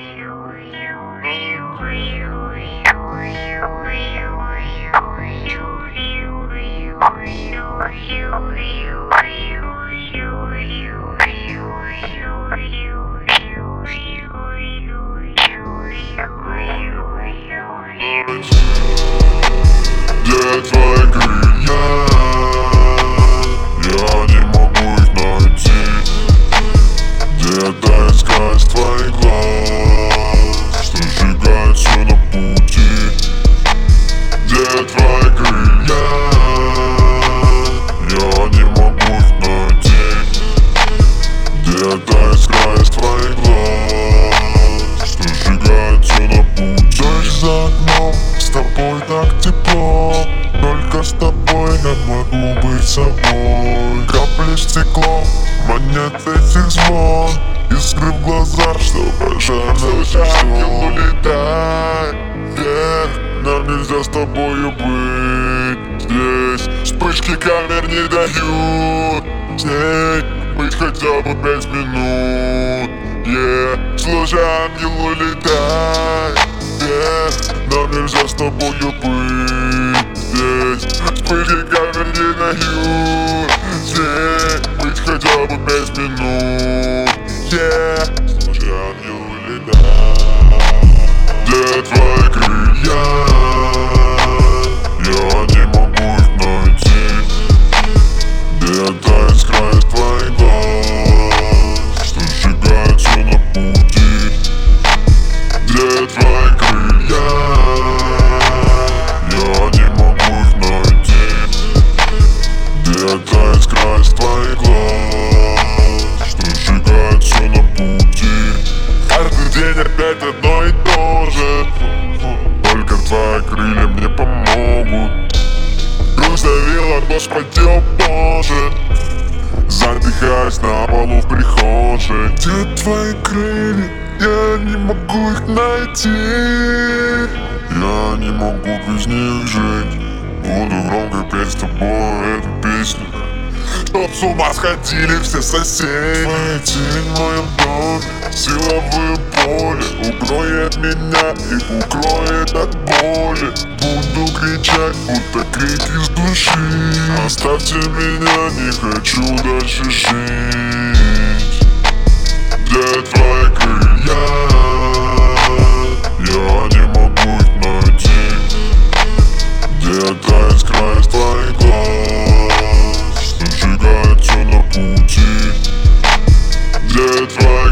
Где твои крылья? Я не могу их найти. Где-то искать твоих глаз, что сжигает все на пути. Где твои крылья? Я не могу их найти. Где-то искать твоих глаз, что сжигает все на пути. Дождь за окном, с тобой так тепло. Только с тобой я могу быть собой. Капли стекло, монет этих звон, искры в глазах, что пожарный ангел, улетай вверх. Нам нельзя с тобою быть здесь. Вспышки камер не дают с ней быть хотя бы 5 минут. Слушай, ангел, улетай вверх. Нам нельзя с тобою быть здесь. Вспышки камер не дают с ней быть хотя бы 5 минут. Слушай, ангел, улетай. Где твои крылья? Я не могу их найти. Где-то искра из твоих глаз, что сжигает все на пути. Где твои крылья? Я не могу их найти. Где-то искра из твоих глаз, что сжигает все на пути. Каждый день опять одно и то же. Только твои крылья мне помогут. Грусть давила, Господи, о Боже. Задыхаюсь на полу в прихожей. Где твои крылья? Я не могу их найти. Я не могу без них жить. Буду громко петь с тобой эту песню, чтоб с ума сходили все соседи. Твои тени в моем доме, силовое поле укроет меня и укроет от боли. Буду кричать, будто крик из души. Оставьте меня, не хочу дальше жить. Где твои крылья? Я не могу их найти. Где-то искра из твоих глаз, что сжигает все на пути. Где твои